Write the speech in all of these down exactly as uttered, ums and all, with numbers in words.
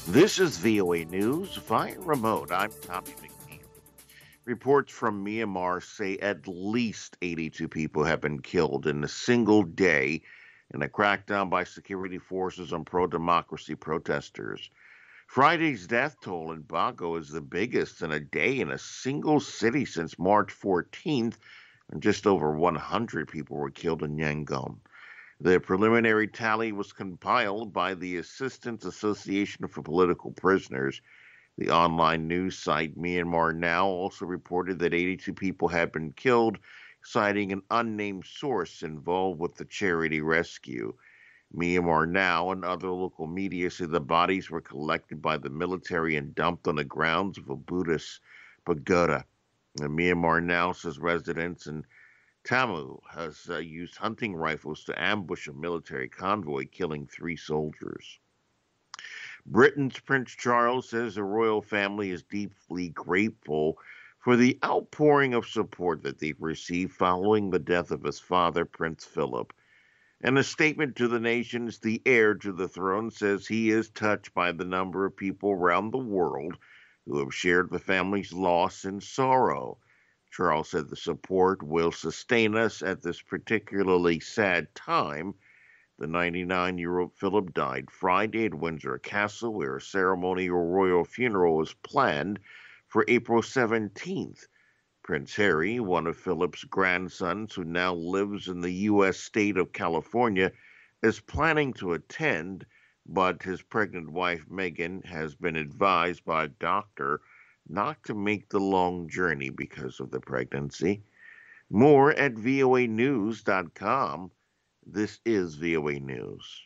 This is V O A News via remote. I'm Tommy McNeil. Reports from Myanmar say at least eighty-two people have been killed in a single day in a crackdown by security forces on pro democracy protesters. Friday's death toll in Bago is the biggest in a day in a single city since March fourteenth, and just over one hundred people were killed in Yangon. The preliminary tally was compiled by the Assistance Association for Political Prisoners. The online news site Myanmar Now also reported that eighty-two people had been killed, citing an unnamed source involved with the charity rescue. Myanmar Now and other local media say the bodies were collected by the military and dumped on the grounds of a Buddhist pagoda. And Myanmar Now says residents in Tamu has uh, used hunting rifles to ambush a military convoy, killing three soldiers. Britain's Prince Charles says the royal family is deeply grateful for the outpouring of support that they've received following the death of his father, Prince Philip. In a statement to the nations, the heir to the throne says he is touched by the number of people around the world who have shared the family's loss and sorrow. Charles said the support will sustain us at this particularly sad time. The ninety-nine-year-old Philip died Friday at Windsor Castle, where a ceremonial royal funeral is planned for April seventeenth. Prince Harry, one of Philip's grandsons who now lives in the U S state of California, is planning to attend, but his pregnant wife Meghan has been advised by a doctor not to make the long journey because of the pregnancy. More at V O A news dot com. This is V O A News.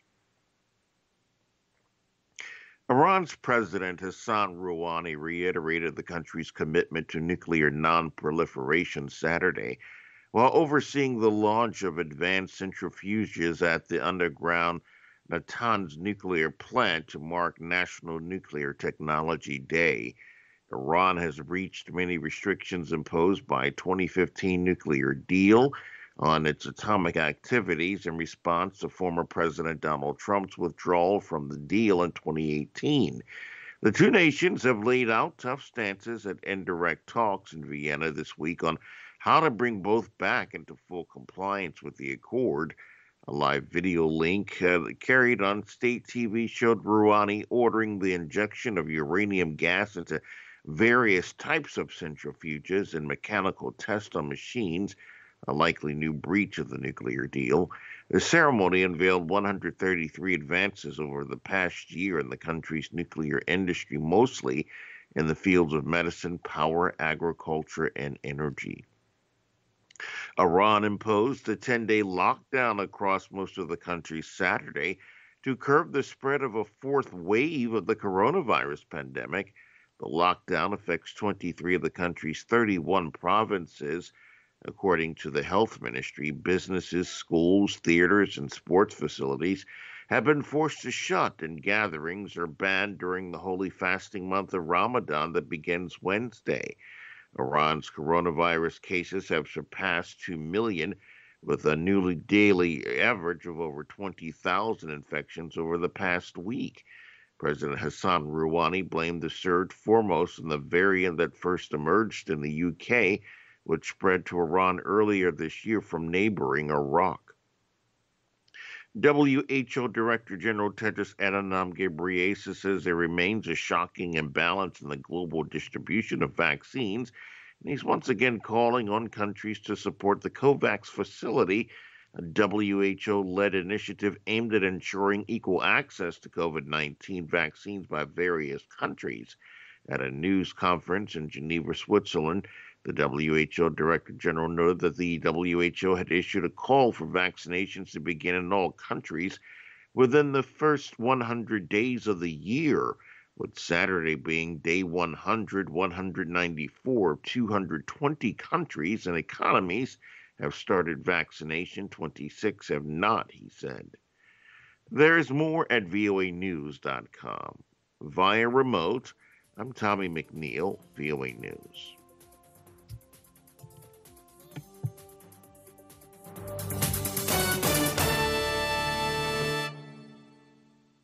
Iran's President Hassan Rouhani reiterated the country's commitment to nuclear non-proliferation Saturday, while overseeing the launch of advanced centrifuges at the underground Natanz nuclear plant to mark National Nuclear Technology Day. Iran has breached many restrictions imposed by a twenty fifteen nuclear deal on its atomic activities in response to former President Donald Trump's withdrawal from the deal in twenty eighteen. The two nations have laid out tough stances at indirect talks in Vienna this week on how to bring both back into full compliance with the accord. A live video link uh, carried on state T V showed Rouhani ordering the injection of uranium gas into various types of centrifuges and mechanical tests on machines, a likely new breach of the nuclear deal. The ceremony unveiled one hundred thirty-three advances over the past year in the country's nuclear industry, mostly in the fields of medicine, power, agriculture, and energy. Iran imposed a ten-day lockdown across most of the country Saturday to curb the spread of a fourth wave of the coronavirus pandemic. The lockdown affects twenty-three of the country's thirty-one provinces. According to the health ministry, businesses, schools, theaters, and sports facilities have been forced to shut, and gatherings are banned during the holy fasting month of Ramadan that begins Wednesday. Iran's coronavirus cases have surpassed two million, with a newly daily average of over twenty thousand infections over the past week. President Hassan Rouhani blamed the surge foremost on the variant that first emerged in the U K, which spread to Iran earlier this year from neighboring Iraq. W H O Director General Tedros Adhanom Ghebreyesus says there remains a shocking imbalance in the global distribution of vaccines, and he's once again calling on countries to support the COVAX facility, a W H O-led initiative aimed at ensuring equal access to COVID nineteen vaccines by various countries. At a news conference in Geneva, Switzerland, the W H O Director General noted that the W H O had issued a call for vaccinations to begin in all countries within the first one hundred days of the year, with Saturday being day one hundred, one hundred ninety-four of two hundred twenty countries and economies have started vaccination, twenty-six have not, he said. There's more at V O A news dot com. Via remote, I'm Tommy McNeil, V O A News.